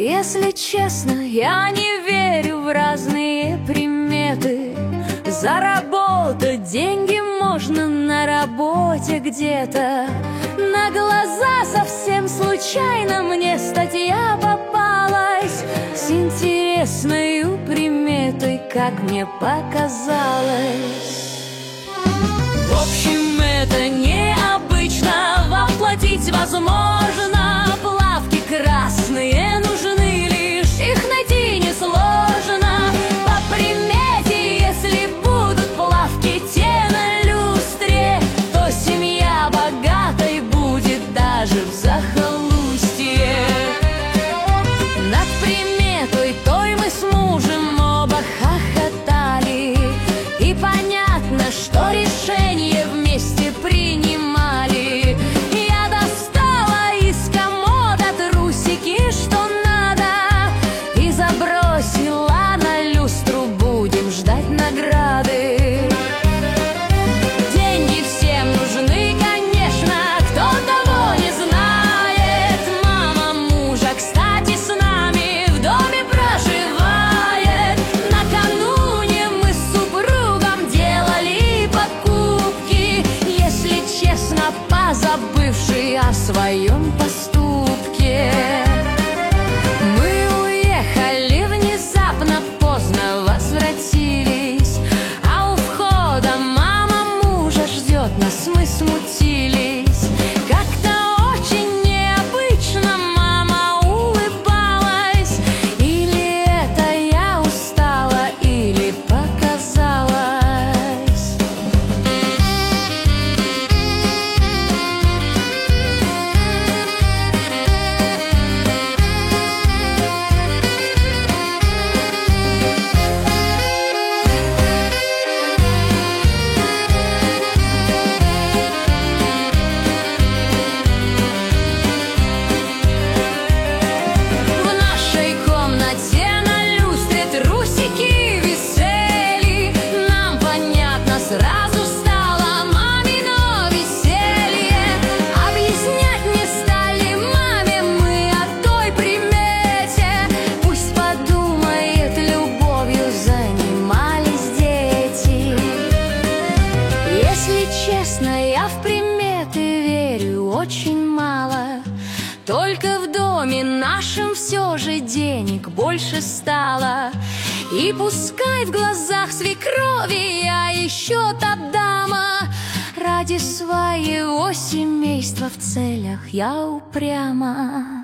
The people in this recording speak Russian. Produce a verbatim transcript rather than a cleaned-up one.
Если честно, я не верю в разные приметы. Заработать деньги можно на работе где-то. На глаза совсем случайно мне статья попалась с интересной приметой, как мне показалось. В общем, это необычно, воплотить возможно. Плавки красные нужны лишь, их найти несложно. По примете, если будут плавки те на люстре, то семья богатой будет даже в захолустье. Над приметой той мы с мужем оба хохотали, и понятно, что решение вместе принимали. Я достала из комода трусики, что надо, и забросила на люстру, будем ждать награды. Деньги всем нужны, конечно, кто того не знает. Мама мужа, кстати, с нами в доме проживает. Накануне мы с супругом делали покупки, если честно, позабывши о своем поступке. Мы уехали внезапно, поздно возвратились, а у входа мама мужа ждет нас, мы смутились. Как-то очень необычно мама улыбалась. Или это я устала, или показалось. В нашей комнате на люстре трусики висели. Нам понятно сразу стало мамино веселье. Объяснять не стали маме мы о той примете. Пусть подумает, любовью занимались дети. Если честно, я в приметы верю очень мало. Только в доме нашем все же денег больше стало. И пускай в глазах свекрови я еще та дама, ради своего семейства в целях я упряма.